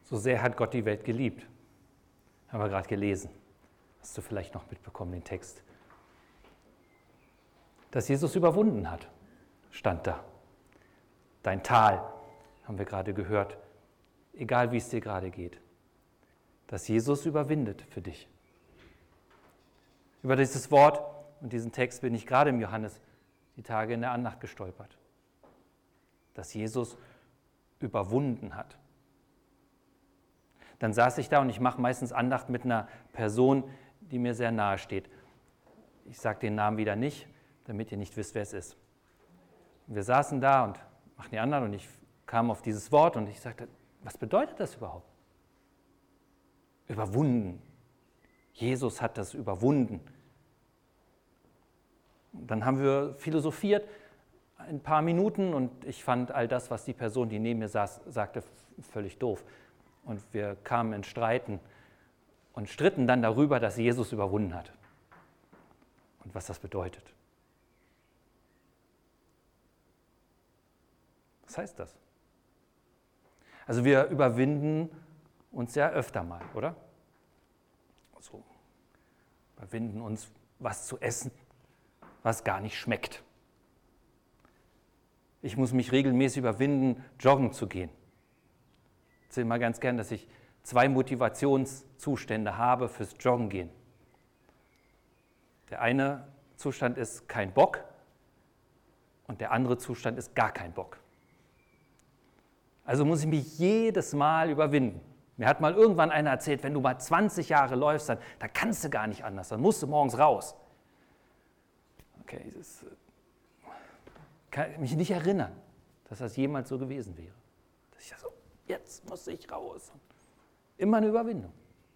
So sehr hat Gott die Welt geliebt. Haben wir gerade gelesen. Hast du vielleicht noch mitbekommen, den Text. Dass Jesus überwunden hat, stand da. Dein Tal, haben wir gerade gehört, egal wie es dir gerade geht. Dass Jesus überwindet für dich. Über dieses Wort und diesen Text bin ich gerade im Johannes die Tage in der Andacht gestolpert. Dass Jesus überwunden hat. Dann saß ich da und ich mache meistens Andacht mit einer Person, die mir sehr nahe steht. Ich sage den Namen wieder nicht, damit ihr nicht wisst, wer es ist. Und wir saßen da und machten die anderen und ich kam auf dieses Wort und ich sagte, was bedeutet das überhaupt? Überwunden. Jesus hat das überwunden. Und dann haben wir philosophiert, ein paar Minuten, und ich fand all das, was die Person, die neben mir saß, sagte, völlig doof. Und wir kamen in Streiten und stritten dann darüber, dass Jesus überwunden hat und was das bedeutet. Was heißt das? Also wir überwinden uns ja öfter mal, oder? Also überwinden uns, was zu essen, was gar nicht schmeckt. Ich muss mich regelmäßig überwinden, joggen zu gehen. Ich erzähle mal ganz gern, dass ich 2 Motivationszustände habe fürs Joggen gehen. Der eine Zustand ist kein Bock und der andere Zustand ist gar kein Bock. Also muss ich mich jedes Mal überwinden. Mir hat mal irgendwann einer erzählt, wenn du mal 20 Jahre läufst, dann kannst du gar nicht anders, dann musst du morgens raus. Okay, das kann ich mich nicht erinnern, dass das jemals so gewesen wäre. Dass ich so, jetzt muss ich raus. Immer eine Überwindung.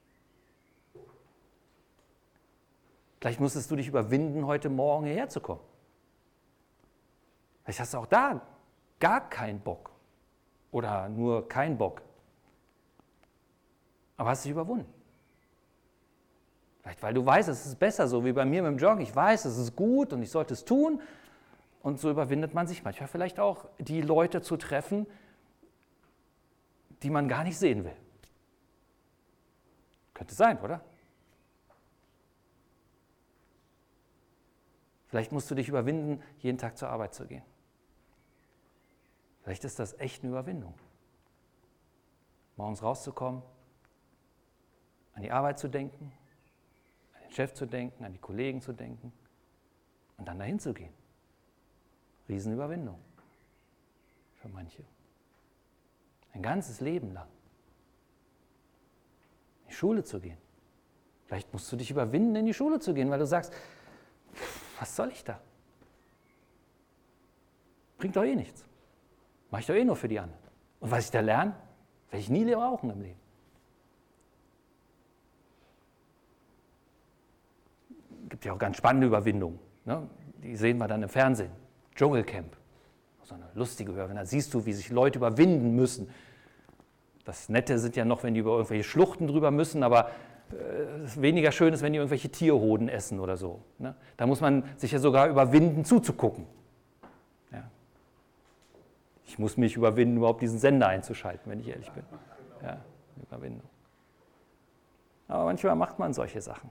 Vielleicht musstest du dich überwinden, heute Morgen hierher zu kommen. Vielleicht hast du auch da gar keinen Bock oder nur keinen Bock. Aber hast dich überwunden. Vielleicht, weil du weißt, es ist besser, so wie bei mir mit dem Joggen. Ich weiß, es ist gut und ich sollte es tun. Und so überwindet man sich manchmal vielleicht auch, die Leute zu treffen, die man gar nicht sehen will. Könnte sein, oder? Vielleicht musst du dich überwinden, jeden Tag zur Arbeit zu gehen. Vielleicht ist das echt eine Überwindung. Morgens rauszukommen, an die Arbeit zu denken, an den Chef zu denken, an die Kollegen zu denken und dann dahin zu gehen. Riesenüberwindung für manche. Ein ganzes Leben lang. In die Schule zu gehen. Vielleicht musst du dich überwinden, in die Schule zu gehen, weil du sagst, was soll ich da? Bringt doch eh nichts. Mache ich doch eh nur für die anderen. Und was ich da lerne, werde ich nie brauchen im Leben. Es gibt ja auch ganz spannende Überwindungen. Ne? Die sehen wir dann im Fernsehen. Dschungelcamp. So eine lustige Hörwerbung. Da siehst du, wie sich Leute überwinden müssen. Das Nette sind ja noch, wenn die über irgendwelche Schluchten drüber müssen, aber weniger schön ist, wenn die irgendwelche Tierhoden essen oder so. Ne? Da muss man sich ja sogar überwinden, zuzugucken. Ja. Ich muss mich überwinden, überhaupt diesen Sender einzuschalten, wenn ich ehrlich bin. Ja, Überwindung. Aber manchmal macht man solche Sachen.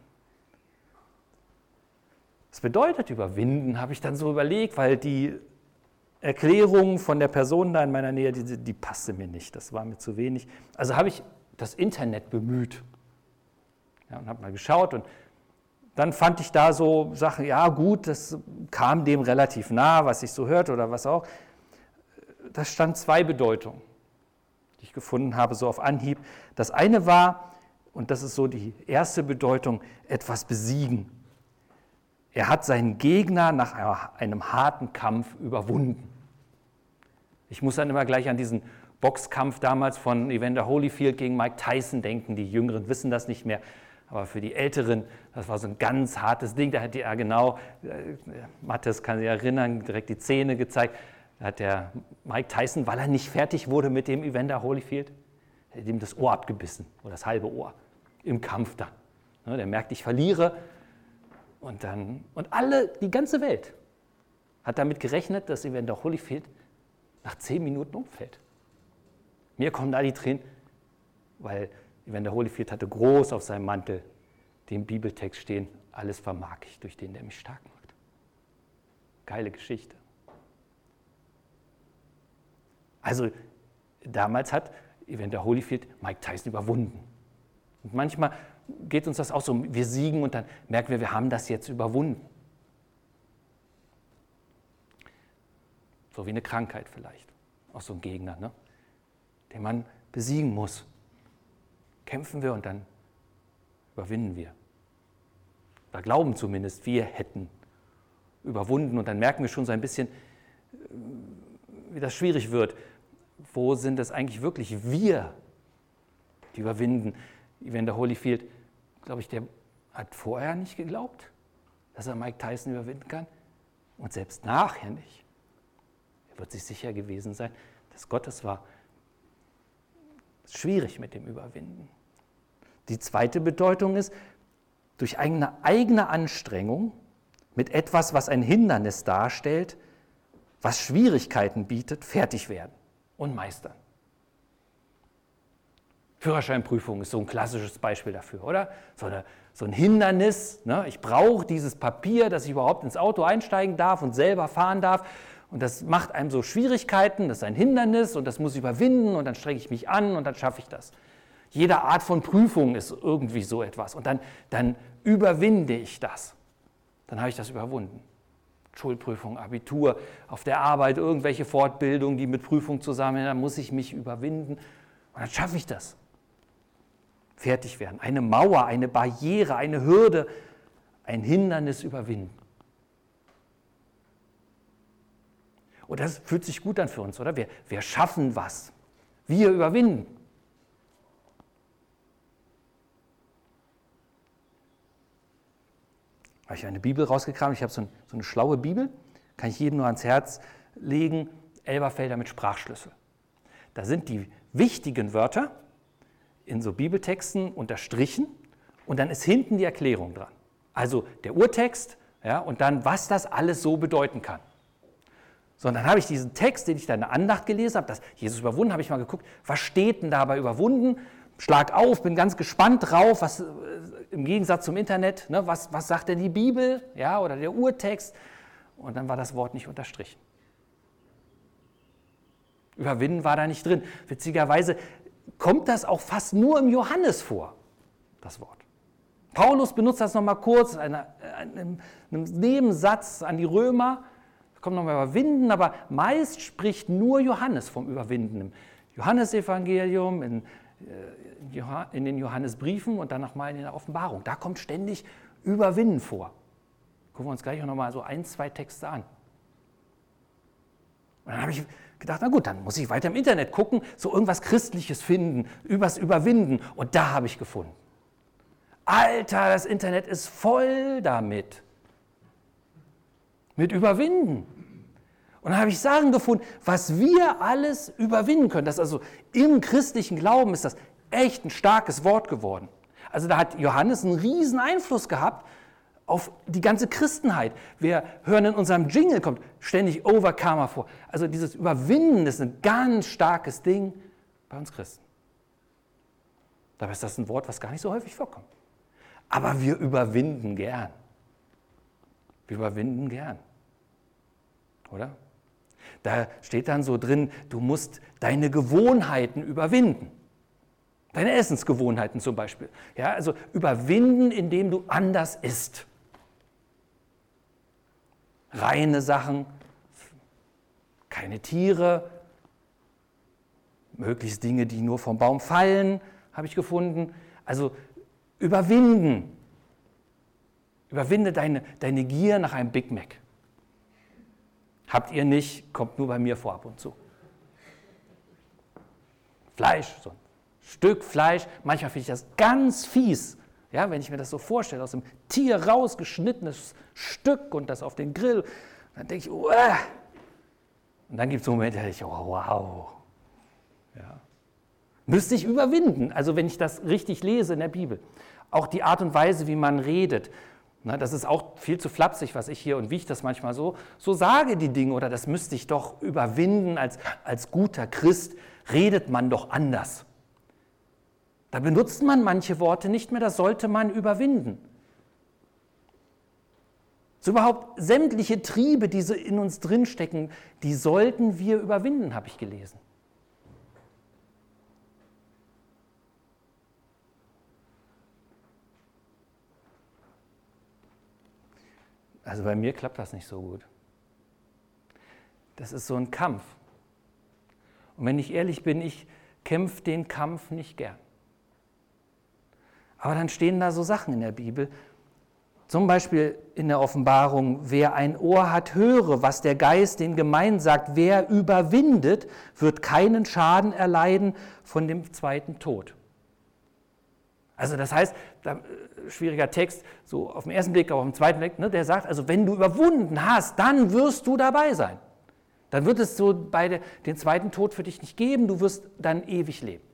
Was bedeutet überwinden, habe ich dann so überlegt, weil die Erklärung von der Person da in meiner Nähe, die passte mir nicht, das war mir zu wenig. Also habe ich das Internet bemüht. Ja, und habe mal geschaut und dann fand ich da so Sachen, ja gut, das kam dem relativ nah, was ich so hörte oder was auch. Da stand 2 Bedeutungen, die ich gefunden habe, so auf Anhieb. Das eine war, und das ist so die erste Bedeutung, etwas besiegen. Er hat seinen Gegner nach einem harten Kampf überwunden. Ich muss dann immer gleich an diesen Boxkampf damals von Evander Holyfield gegen Mike Tyson denken. Die Jüngeren wissen das nicht mehr, aber für die Älteren, das war so ein ganz hartes Ding. Da hat er genau, Matthias kann sich erinnern, direkt die Zähne gezeigt. Da hat der Mike Tyson, weil er nicht fertig wurde mit dem Evander Holyfield, hat ihm das Ohr abgebissen, oder das halbe Ohr, im Kampf dann. Der merkt, ich verliere. Und die ganze Welt hat damit gerechnet, dass Evander Holyfield nach 10 Minuten umfällt. Mir kommen da die Tränen. weil Evander Holyfield hatte groß auf seinem Mantel den Bibeltext stehen, alles vermag ich durch den, der mich stark macht. Geile Geschichte. Also damals hat Evander Holyfield Mike Tyson überwunden. Und manchmal geht uns das auch so, wir siegen und dann merken wir haben das jetzt überwunden. So wie eine Krankheit vielleicht, auch so ein Gegner, ne? Den man besiegen muss. Kämpfen wir und dann überwinden wir. Oder glauben zumindest, wir hätten überwunden und dann merken wir schon so ein bisschen, wie das schwierig wird. Wo sind es eigentlich wirklich wir, die überwinden? Evander Holyfield, glaube ich, der hat vorher nicht geglaubt, dass er Mike Tyson überwinden kann und selbst nachher nicht. Er wird sich sicher gewesen sein, dass Gott es war. Schwierig mit dem Überwinden. Die zweite Bedeutung ist, durch eigene Anstrengung mit etwas, was ein Hindernis darstellt, was Schwierigkeiten bietet, fertig werden und meistern. Führerscheinprüfung ist so ein klassisches Beispiel dafür, oder? So ein Hindernis, ne? Ich brauche dieses Papier, dass ich überhaupt ins Auto einsteigen darf und selber fahren darf. Und das macht einem so Schwierigkeiten, das ist ein Hindernis und das muss ich überwinden und dann strenge ich mich an und dann schaffe ich das. Jede Art von Prüfung ist irgendwie so etwas und dann überwinde ich das. Dann habe ich das überwunden. Schulprüfung, Abitur, auf der Arbeit irgendwelche Fortbildungen, die mit Prüfung zusammenhängen, dann muss ich mich überwinden und dann schaffe ich das. Fertig werden, eine Mauer, eine Barriere, eine Hürde, ein Hindernis überwinden. Und das fühlt sich gut an für uns, oder? Wir schaffen was. Wir überwinden. Habe ich eine Bibel rausgekramt. Ich habe so eine schlaue Bibel. Kann ich jedem nur ans Herz legen. Elberfelder mit Sprachschlüssel. Da sind die wichtigen Wörter in so Bibeltexten unterstrichen und dann ist hinten die Erklärung dran. Also der Urtext, ja, und dann, was das alles so bedeuten kann. So, und dann habe ich diesen Text, den ich da in der Andacht gelesen habe, dass Jesus überwunden, habe ich mal geguckt, was steht denn dabei überwunden? Schlag auf, bin ganz gespannt drauf, was im Gegensatz zum Internet, ne, was sagt denn die Bibel, ja, oder der Urtext? Und dann war das Wort nicht unterstrichen. Überwinden war da nicht drin. Witzigerweise kommt das auch fast nur im Johannes vor, das Wort. Paulus benutzt das nochmal kurz, einem Nebensatz an die Römer, kommt nochmal überwinden, aber meist spricht nur Johannes vom Überwinden. Im Johannesevangelium, in den Johannesbriefen und dann nochmal in der Offenbarung. Da kommt ständig Überwinden vor. Gucken wir uns gleich nochmal so 1, 2 Texte an. Und dann habe ich gedacht, na gut, dann muss ich weiter im Internet gucken, so irgendwas Christliches finden, übers Überwinden. Und da habe ich gefunden. Alter, das Internet ist voll damit. Mit Überwinden. Und dann habe ich Sachen gefunden, was wir alles überwinden können. Das also im christlichen Glauben ist das echt ein starkes Wort geworden. Also da hat Johannes einen riesen Einfluss gehabt auf die ganze Christenheit. Wir hören in unserem Jingle, kommt ständig Overcomer vor. Also dieses Überwinden ist ein ganz starkes Ding bei uns Christen. Dabei ist das ein Wort, was gar nicht so häufig vorkommt. Aber wir überwinden gern. Wir überwinden gern. Oder? Da steht dann so drin, du musst deine Gewohnheiten überwinden. Deine Essensgewohnheiten zum Beispiel. Ja, also überwinden, indem du anders isst. Reine Sachen, keine Tiere, möglichst Dinge, die nur vom Baum fallen, habe ich gefunden. Also überwinden. Überwinde deine Gier nach einem Big Mac. Habt ihr nicht, kommt nur bei mir vor ab und zu. Fleisch, so ein Stück Fleisch, manchmal finde ich das ganz fies, ja, wenn ich mir das so vorstelle, aus dem Tier rausgeschnittenes Stück und das auf den Grill, dann denke ich, uah. Und dann gibt es so Momente, da denke ich, oh, wow. Ja. Müsste ich überwinden, also wenn ich das richtig lese in der Bibel. Auch die Art und Weise, wie man redet. Na, das ist auch viel zu flapsig, was ich hier und wie ich das manchmal so sage, die Dinge. Oder das müsste ich doch überwinden. Als guter Christ redet man doch anders. Da benutzt man manche Worte nicht mehr, das sollte man überwinden. So überhaupt sämtliche Triebe, die so in uns drinstecken, die sollten wir überwinden, habe ich gelesen. Also bei mir klappt das nicht so gut. Das ist so ein Kampf. Und wenn ich ehrlich bin, ich kämpfe den Kampf nicht gern. Aber dann stehen da so Sachen in der Bibel, zum Beispiel in der Offenbarung, wer ein Ohr hat, höre, was der Geist den Gemeinden sagt. Wer überwindet, wird keinen Schaden erleiden von dem zweiten Tod. Also das heißt, schwieriger Text, so auf den ersten Blick, aber auf den zweiten Blick, ne, der sagt, also wenn du überwunden hast, dann wirst du dabei sein. Dann wird es so den zweiten Tod für dich nicht geben, du wirst dann ewig leben.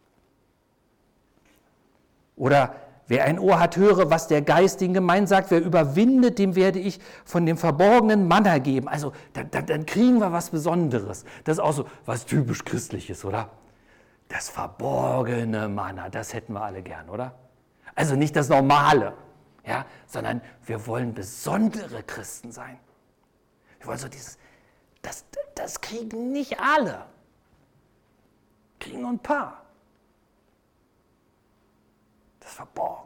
Oder wer ein Ohr hat, höre, was der Geist den Gemeinden sagt. Wer überwindet, dem werde ich von dem verborgenen Manna geben. Also dann kriegen wir was Besonderes. Das ist auch so was typisch Christliches, oder? Das verborgene Manna, das hätten wir alle gern, oder? Also nicht das Normale, ja, sondern wir wollen besondere Christen sein. Wir wollen so das kriegen nicht alle. Kriegen nur ein paar. Das Verborgene.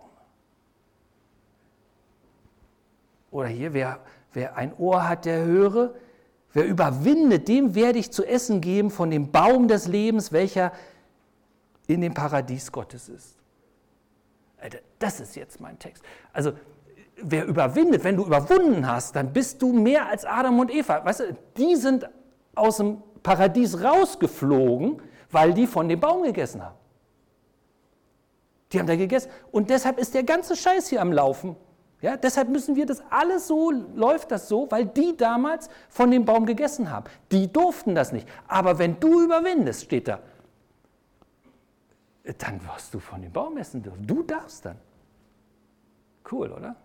Oder hier, wer ein Ohr hat, der höre. Wer überwindet, dem werde ich zu essen geben von dem Baum des Lebens, welcher in dem Paradies Gottes ist. Alter, das ist jetzt mein Text. Also, wer überwindet, wenn du überwunden hast, dann bist du mehr als Adam und Eva. Weißt du, die sind aus dem Paradies rausgeflogen, weil die von dem Baum gegessen haben. Die haben da gegessen. Und deshalb ist der ganze Scheiß hier am Laufen. Ja, deshalb müssen wir das alles so, läuft das so, weil die damals von dem Baum gegessen haben. Die durften das nicht. Aber wenn du überwindest, steht da, dann wirst du von dem Baum essen dürfen. Du darfst dann. Cool, oder?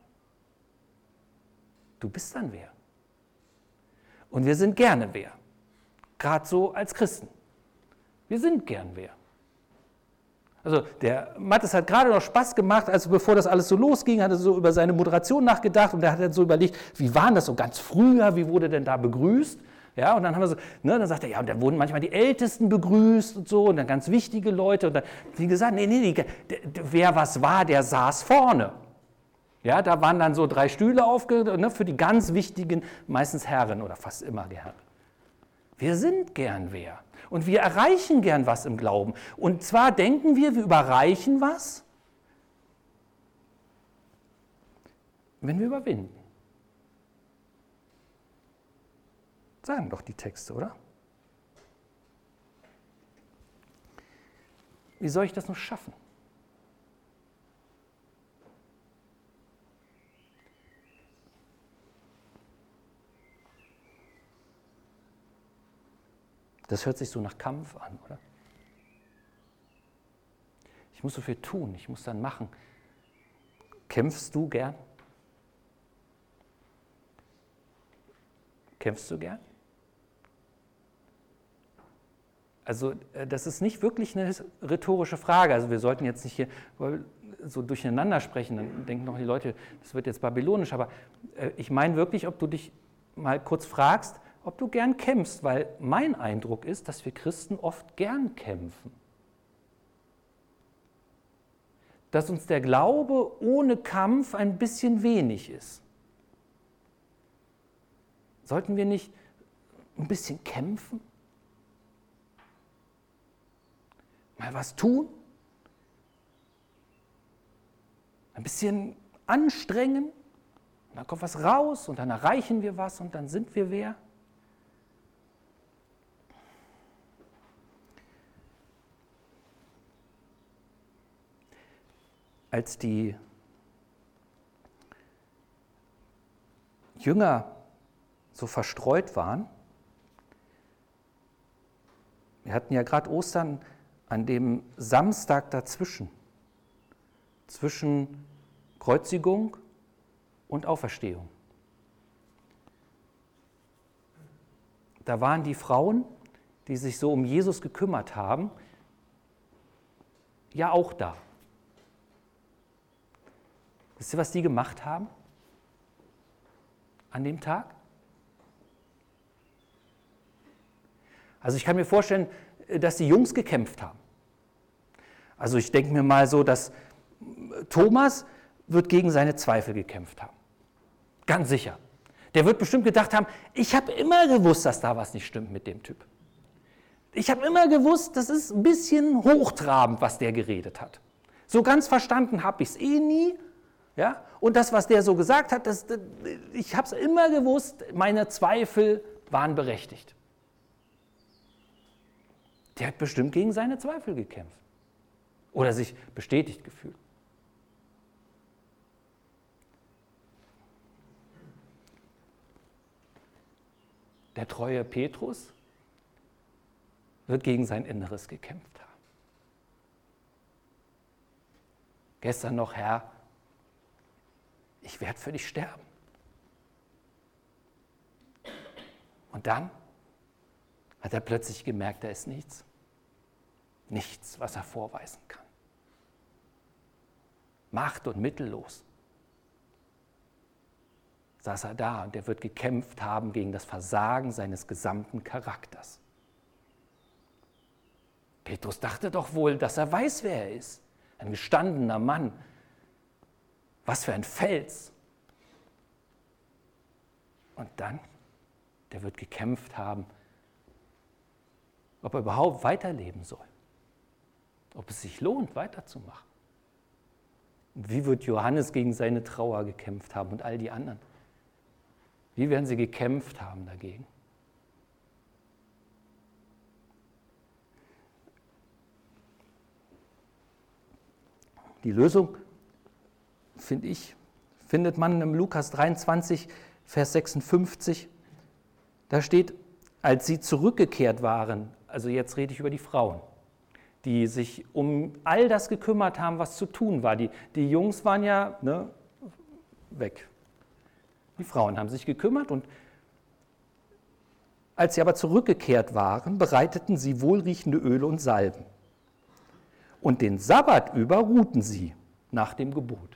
Du bist dann wer. Und wir sind gerne wer. Gerade so als Christen. Wir sind gern wer. Also der Mathis hat gerade noch Spaß gemacht, also bevor das alles so losging, hat er so über seine Moderation nachgedacht und er hat dann so überlegt, wie war das so ganz früher, wie wurde denn da begrüßt? Ja, und dann haben wir so, ne, dann sagt er, ja, und dann wurden manchmal die Ältesten begrüßt und so und dann ganz wichtige Leute und dann, wie gesagt, nee, wer was war, der saß vorne. Ja, da waren dann so 3 Stühle ne, für die ganz wichtigen, meistens Herren oder fast immer die Herren. Wir sind gern wer. Und wir erreichen gern was im Glauben. Und zwar denken wir überreichen was, wenn wir überwinden. Sagen doch die Texte, oder? Wie soll ich das noch schaffen? Das hört sich so nach Kampf an, oder? Ich muss so viel tun, ich muss dann machen. Kämpfst du gern? Kämpfst du gern? Also das ist nicht wirklich eine rhetorische Frage. Also wir sollten jetzt nicht hier so durcheinander sprechen, dann denken noch die Leute, das wird jetzt babylonisch. Aber ich meine wirklich, ob du dich mal kurz fragst, ob du gern kämpfst, weil mein Eindruck ist, dass wir Christen oft gern kämpfen. Dass uns der Glaube ohne Kampf ein bisschen wenig ist. Sollten wir nicht ein bisschen kämpfen? Mal was tun? Ein bisschen anstrengen? Und dann kommt was raus und dann erreichen wir was und dann sind wir wer? Als die Jünger so verstreut waren, wir hatten ja gerade Ostern an dem Samstag dazwischen, zwischen Kreuzigung und Auferstehung. Da waren die Frauen, die sich so um Jesus gekümmert haben, ja auch da. Wisst ihr, was die gemacht haben an dem Tag? Also ich kann mir vorstellen, dass die Jungs gekämpft haben. Also ich denke mir mal so, dass Thomas wird gegen seine Zweifel gekämpft haben. Ganz sicher. Der wird bestimmt gedacht haben, ich habe immer gewusst, dass da was nicht stimmt mit dem Typ. Ich habe immer gewusst, das ist ein bisschen hochtrabend, was der geredet hat. So ganz verstanden habe ich es eh nie. Ja? Und das, was der so gesagt hat, ich habe es immer gewusst, meine Zweifel waren berechtigt. Der hat bestimmt gegen seine Zweifel gekämpft. Oder sich bestätigt gefühlt. Der treue Petrus wird gegen sein Inneres gekämpft haben. Gestern noch, Herr, ich werde für dich sterben. Und dann hat er plötzlich gemerkt, da ist nichts. Nichts, was er vorweisen kann. Macht- und mittellos saß er da und er wird gekämpft haben gegen das Versagen seines gesamten Charakters. Petrus dachte doch wohl, dass er weiß, wer er ist. Ein gestandener Mann. Was für ein Fels. Und dann, der wird gekämpft haben, ob er überhaupt weiterleben soll. Ob es sich lohnt, weiterzumachen. Und wie wird Johannes gegen seine Trauer gekämpft haben und all die anderen? Wie werden sie gekämpft haben dagegen? Die Lösung, finde ich, findet man im Lukas 23, Vers 56. Da steht, als sie zurückgekehrt waren, also jetzt rede ich über die Frauen, die sich um all das gekümmert haben, was zu tun war. Die Jungs waren ja weg. Die Frauen haben sich gekümmert und als sie aber zurückgekehrt waren, bereiteten sie wohlriechende Öle und Salben. Und den Sabbat über ruhten sie nach dem Gebot.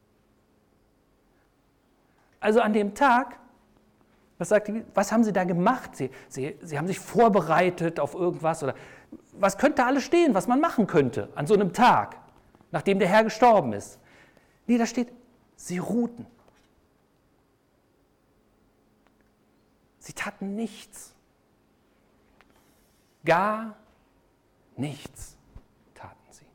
Also an dem Tag, was haben sie da gemacht? Sie haben sich vorbereitet auf irgendwas oder was könnte alles stehen, was man machen könnte an so einem Tag, nachdem der Herr gestorben ist? Nee, da steht, sie ruhten. Sie taten nichts. Gar nichts taten sie.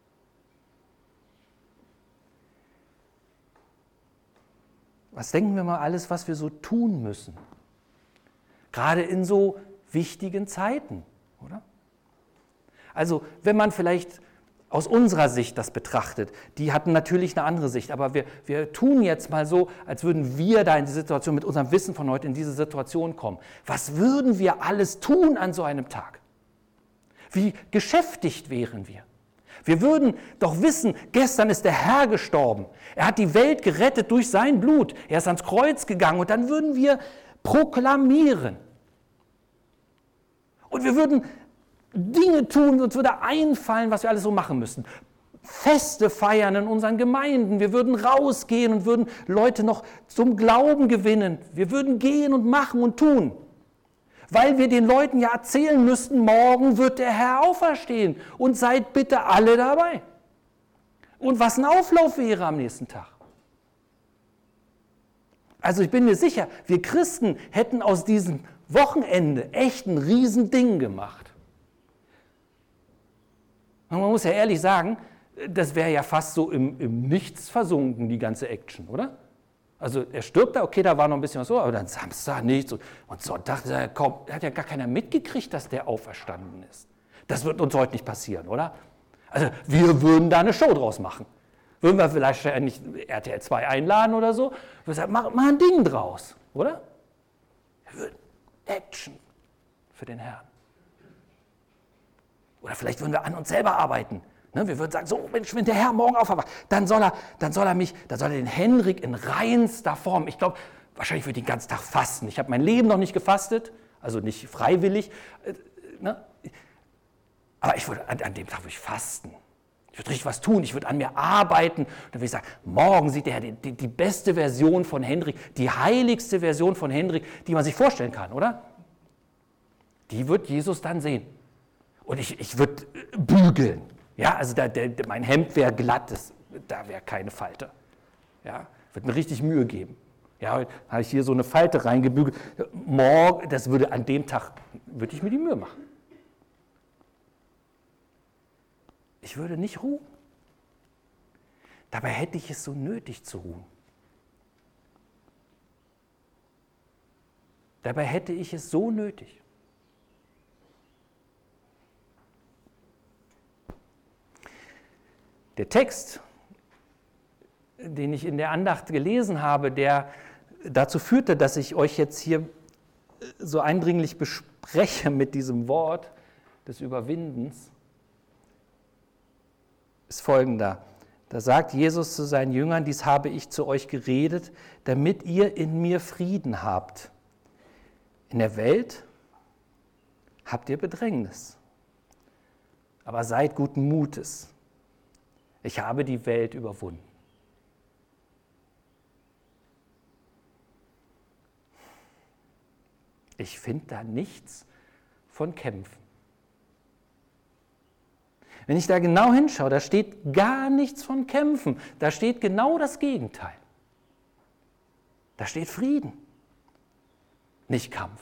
Was denken wir mal alles, was wir so tun müssen? Gerade in so wichtigen Zeiten, oder? Also, wenn man vielleicht aus unserer Sicht das betrachtet, die hatten natürlich eine andere Sicht, aber wir tun jetzt mal so, als würden wir da in die Situation, mit unserem Wissen von heute in diese Situation kommen. Was würden wir alles tun an so einem Tag? Wie geschäftigt wären wir? Wir würden doch wissen, gestern ist der Herr gestorben. Er hat die Welt gerettet durch sein Blut. Er ist ans Kreuz gegangen und dann würden wir proklamieren. Und wir würden Dinge tun, uns würde einfallen, was wir alles so machen müssen. Feste feiern in unseren Gemeinden. Wir würden rausgehen und würden Leute noch zum Glauben gewinnen. Wir würden gehen und machen und tun. Weil wir den Leuten ja erzählen müssten, morgen wird der Herr auferstehen und seid bitte alle dabei. Und was ein Auflauf wäre am nächsten Tag. Also ich bin mir sicher, wir Christen hätten aus diesem Wochenende echt ein Riesending gemacht. Und man muss ja ehrlich sagen, das wäre ja fast so im Nichts versunken, die ganze Action, oder? Also er stirbt da, okay, da war noch ein bisschen was so, aber dann Samstag nichts. Und Sonntag, hat ja gar keiner mitgekriegt, dass der auferstanden ist. Das wird uns heute nicht passieren, oder? Also wir würden da eine Show draus machen. Würden wir vielleicht nicht RTL 2 einladen oder so? Wir sagen, mach ein Ding draus, oder? Action für den Herrn. Oder vielleicht würden wir an uns selber arbeiten. Wir würden sagen, so Mensch, wenn der Herr morgen aufwacht, dann soll er den Henrik in reinster Form, ich glaube, wahrscheinlich würde ich den ganzen Tag fasten. Ich habe mein Leben noch nicht gefastet, also nicht freiwillig. Aber ich würde an dem Tag würde ich fasten. Ich würde richtig was tun, ich würde an mir arbeiten. Und dann würde ich sagen, morgen sieht der Herr die beste Version von Hendrik, die heiligste Version von Hendrik, die man sich vorstellen kann, oder? Die wird Jesus dann sehen. Und ich würde bügeln. Ja, also mein Hemd wäre glatt, da wäre keine Falte. Ja, würde mir richtig Mühe geben. Ja, heute habe ich hier so eine Falte reingebügelt. Morgen, das würde an dem Tag, würde ich mir die Mühe machen. Ich würde nicht ruhen. Dabei hätte ich es so nötig zu ruhen. Dabei hätte ich es so nötig. Der Text, den ich in der Andacht gelesen habe, der dazu führte, dass ich euch jetzt hier so eindringlich bespreche mit diesem Wort des Überwindens, ist folgender. Da sagt Jesus zu seinen Jüngern, dies habe ich zu euch geredet, damit ihr in mir Frieden habt. In der Welt habt ihr Bedrängnis, aber seid guten Mutes. Ich habe die Welt überwunden. Ich finde da nichts von Kämpfen. Wenn ich da genau hinschaue, da steht gar nichts von Kämpfen. Da steht genau das Gegenteil. Da steht Frieden, nicht Kampf.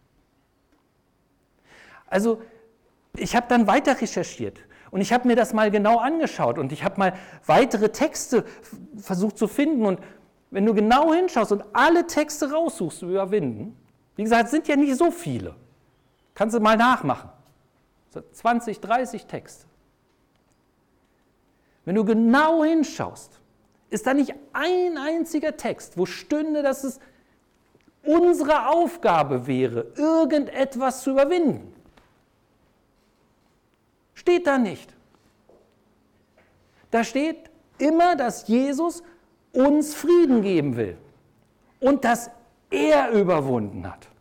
Also ich habe dann weiter recherchiert und ich habe mir das mal genau angeschaut und ich habe mal weitere Texte versucht zu finden. Und wenn du genau hinschaust und alle Texte raussuchst zu überwinden, wie gesagt, es sind ja nicht so viele. Kannst du mal nachmachen. 20, 30 Texte. Wenn du genau hinschaust, ist da nicht ein einziger Text, wo stünde, dass es unsere Aufgabe wäre, irgendetwas zu überwinden. Steht da nicht. Da steht immer, dass Jesus uns Frieden geben will und dass er überwunden hat.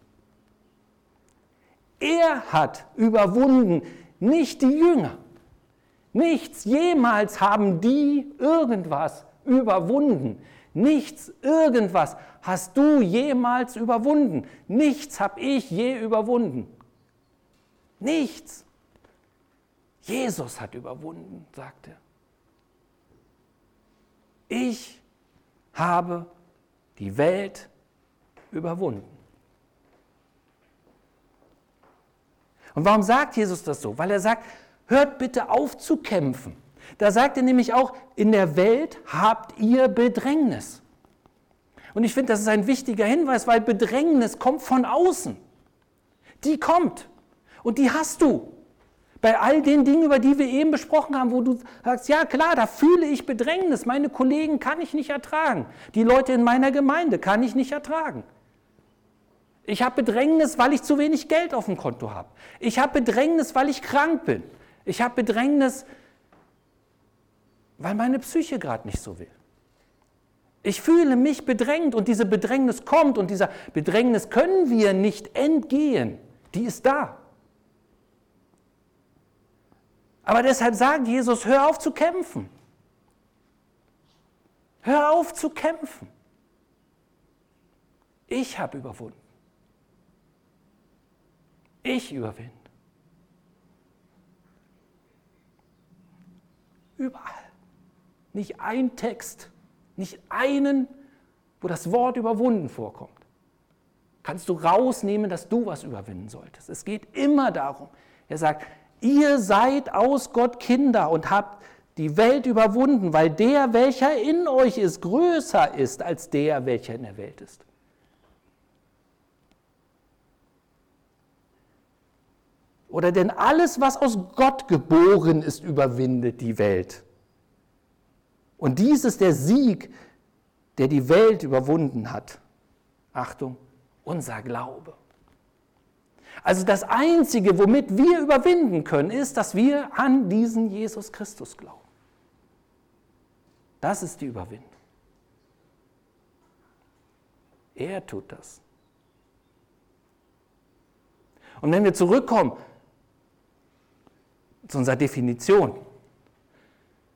Er hat überwunden, nicht die Jünger. Nichts jemals haben die irgendwas überwunden. Nichts irgendwas hast du jemals überwunden. Nichts habe ich je überwunden. Nichts. Jesus hat überwunden, sagt er. Ich habe die Welt überwunden. Und warum sagt Jesus das so? Weil er sagt, hört bitte auf zu kämpfen. Da sagt er nämlich auch, in der Welt habt ihr Bedrängnis. Und ich finde, das ist ein wichtiger Hinweis, weil Bedrängnis kommt von außen. Die kommt und die hast du. Bei all den Dingen, über die wir eben besprochen haben, wo du sagst, ja klar, da fühle ich Bedrängnis. Meine Kollegen kann ich nicht ertragen. Die Leute in meiner Gemeinde kann ich nicht ertragen. Ich habe Bedrängnis, weil ich zu wenig Geld auf dem Konto habe. Ich habe Bedrängnis, weil ich krank bin. Ich habe Bedrängnis, weil meine Psyche gerade nicht so will. Ich fühle mich bedrängt und diese Bedrängnis kommt und dieser Bedrängnis können wir nicht entgehen. Die ist da. Aber deshalb sagt Jesus, hör auf zu kämpfen. Hör auf zu kämpfen. Ich habe überwunden. Ich überwinde. Überall. Nicht ein Text, nicht einen, wo das Wort überwunden vorkommt. Kannst du rausnehmen, dass du was überwinden solltest. Es geht immer darum. Er sagt, ihr seid aus Gott Kinder und habt die Welt überwunden, weil der, welcher in euch ist, größer ist als der, welcher in der Welt ist. Oder denn alles, was aus Gott geboren ist, überwindet die Welt. Und dies ist der Sieg, der die Welt überwunden hat. Achtung, unser Glaube. Also das Einzige, womit wir überwinden können, ist, dass wir an diesen Jesus Christus glauben. Das ist die Überwindung. Er tut das. Und wenn wir zurückkommen zu unserer Definition,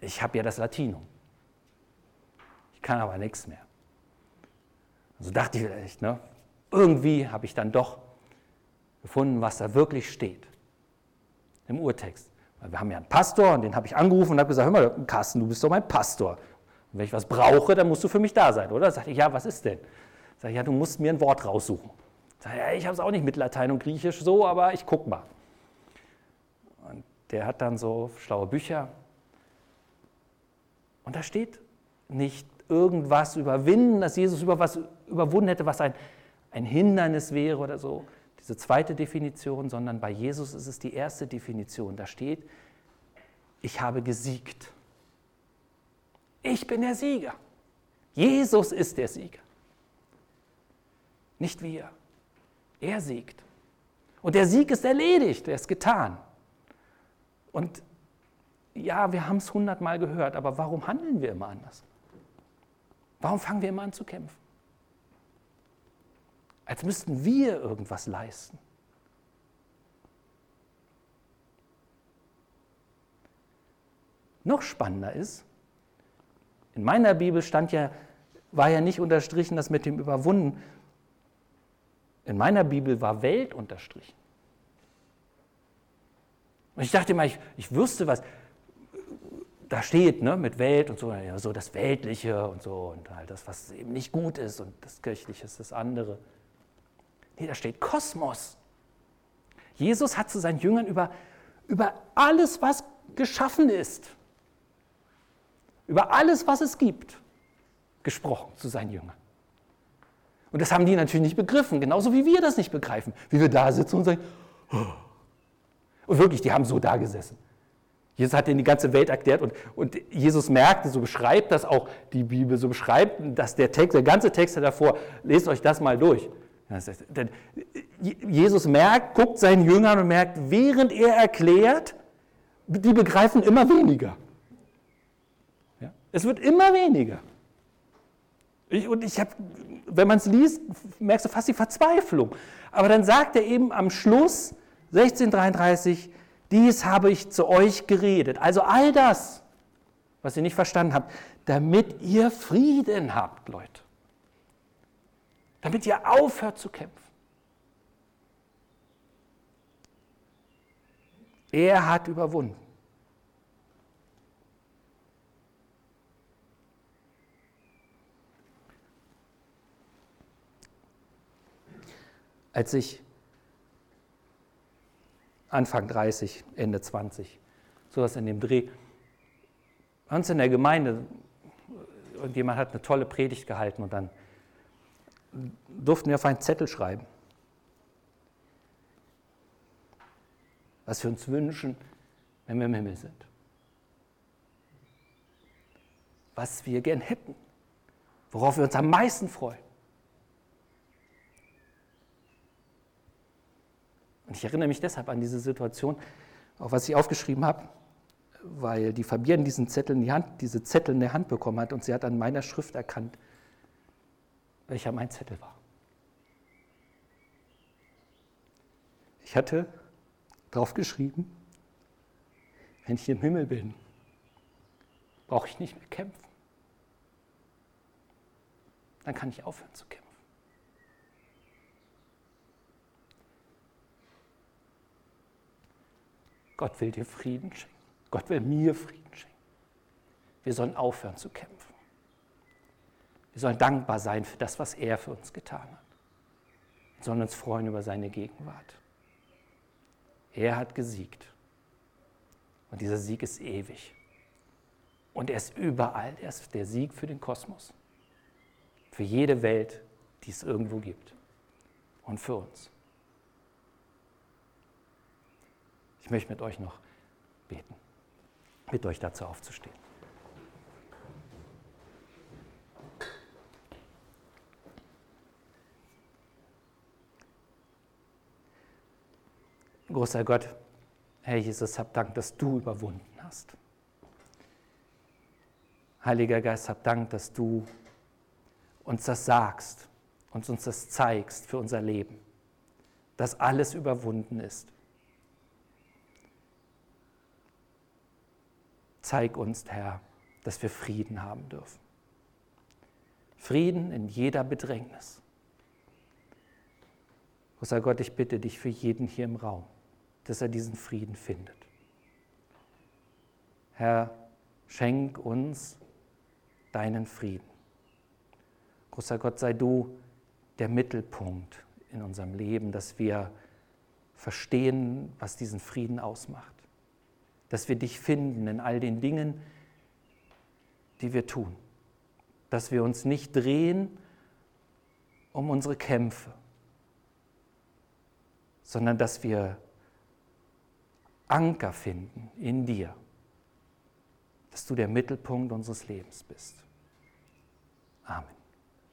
ich habe ja das Latinum. Ich kann aber nichts mehr. Also dachte ich vielleicht, ne? Irgendwie habe ich dann doch gefunden, was da wirklich steht im Urtext. Weil wir haben ja einen Pastor und den habe ich angerufen und habe gesagt, hör mal, Carsten, du bist doch mein Pastor. Und wenn ich was brauche, dann musst du für mich da sein, oder? Sagte ich, ja, was ist denn? Sag ich, ja, du musst mir ein Wort raussuchen. Sag ich, ja, ich habe es auch nicht mit Latein und Griechisch so, aber ich guck mal. Und der hat dann so schlaue Bücher. Und da steht nicht irgendwas überwinden, dass Jesus über was überwunden hätte, was ein Hindernis wäre oder so. Diese zweite Definition, sondern bei Jesus ist es die erste Definition. Da steht, ich habe gesiegt. Ich bin der Sieger. Jesus ist der Sieger. Nicht wir. Er siegt. Und der Sieg ist erledigt, er ist getan. Und ja, wir haben es 100-mal gehört, aber warum handeln wir immer anders? Warum fangen wir immer an zu kämpfen? Als müssten wir irgendwas leisten. Noch spannender ist, in meiner Bibel war ja nicht unterstrichen, das mit dem Überwunden. In meiner Bibel war Welt unterstrichen. Und ich dachte immer, ich wüsste was. Da steht, ne, mit Welt und so, ja, so das Weltliche und so und halt das, was eben nicht gut ist und das Kirchliche ist das andere. Nee, da steht Kosmos. Jesus hat zu seinen Jüngern über alles, was geschaffen ist, über alles, was es gibt, gesprochen zu seinen Jüngern. Und das haben die natürlich nicht begriffen, genauso wie wir das nicht begreifen, wie wir da sitzen und sagen, oh. Und wirklich, die haben so da gesessen. Jesus hat ihnen die ganze Welt erklärt und Jesus merkte, so beschreibt das auch die Bibel, so beschreibt, dass der ganze Text davor, lest euch das mal durch. Denn Jesus guckt seinen Jüngern und merkt, während er erklärt, die begreifen immer weniger. Ja? Es wird immer weniger. Wenn man es liest, merkst du fast die Verzweiflung. Aber dann sagt er eben am Schluss, 16,33, dies habe ich zu euch geredet. Also all das, was ihr nicht verstanden habt, damit ihr Frieden habt, Leute. Damit ihr aufhört zu kämpfen. Er hat überwunden. Als ich Anfang 30, Ende 20, sowas in dem Dreh, bei uns in der Gemeinde, irgendjemand hat eine tolle Predigt gehalten und dann durften wir auf einen Zettel schreiben, was wir uns wünschen, wenn wir im Himmel sind. Was wir gern hätten, worauf wir uns am meisten freuen. Und ich erinnere mich deshalb an diese Situation, auch was ich aufgeschrieben habe, weil die Fabienne diese Zettel in der Hand bekommen hat und sie hat an meiner Schrift erkannt, welcher mein Zettel war. Ich hatte drauf geschrieben, wenn ich im Himmel bin, brauche ich nicht mehr kämpfen. Dann kann ich aufhören zu kämpfen. Gott will dir Frieden schenken. Gott will mir Frieden schenken. Wir sollen aufhören zu kämpfen. Wir sollen dankbar sein für das, was er für uns getan hat. Wir sollen uns freuen über seine Gegenwart. Er hat gesiegt. Und dieser Sieg ist ewig. Und er ist überall. Er ist der Sieg für den Kosmos. Für jede Welt, die es irgendwo gibt. Und für uns. Ich möchte mit euch noch beten, mit euch dazu aufzustehen. Großer Gott, Herr Jesus, hab Dank, dass du überwunden hast. Heiliger Geist, hab Dank, dass du uns das sagst und uns das zeigst für unser Leben, dass alles überwunden ist. zeig uns, Herr, dass wir Frieden haben dürfen. Frieden in jeder Bedrängnis. Großer Gott, ich bitte dich für jeden hier im Raum, dass er diesen Frieden findet. Herr, schenk uns deinen Frieden. Großer Gott, sei du der Mittelpunkt in unserem Leben, dass wir verstehen, was diesen Frieden ausmacht. Dass wir dich finden in all den Dingen, die wir tun. Dass wir uns nicht drehen um unsere Kämpfe, sondern dass wir Anker finden in dir. Dass du der Mittelpunkt unseres Lebens bist. Amen.